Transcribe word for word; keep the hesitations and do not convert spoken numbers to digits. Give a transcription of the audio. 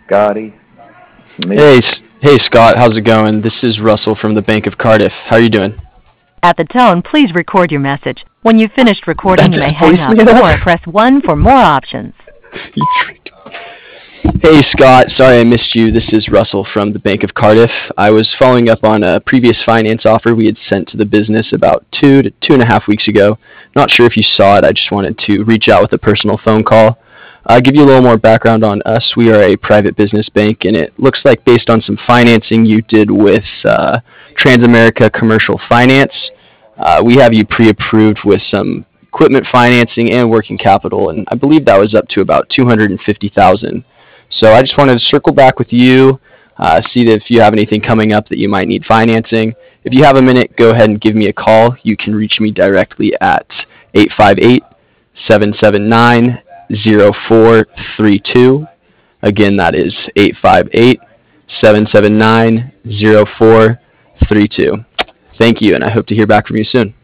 Scotty. Me. Hey, S- hey Scott, how's it going? This is Russell from the Bank of Cardiff. How are you doing? At the tone, please record your message. When you've finished recording, That's you may a hang up voicemail? or press one for more options. You tricked me. Hey Scott, sorry I missed you. This is Russell from the Bank of Cardiff. I was following up on a previous finance offer we had sent to the business about two to two and a half weeks ago. Not sure if you saw it. I just wanted to reach out with a personal phone call. I'll give you a little more background on us. We are a private business bank, and it looks like based on some financing you did with uh, Transamerica Commercial Finance, uh, we have you pre-approved with some equipment financing and working capital, and I believe that was up to about two hundred fifty thousand dollars. So I just wanted to circle back with you, uh, see if you have anything coming up that you might need financing. If you have a minute, go ahead and give me a call. You can reach me directly at eight five eight, seven seven nine, zero four three two. Again, that is eight five eight, seven seven nine, zero four three two. Thank you, and I hope to hear back from you soon.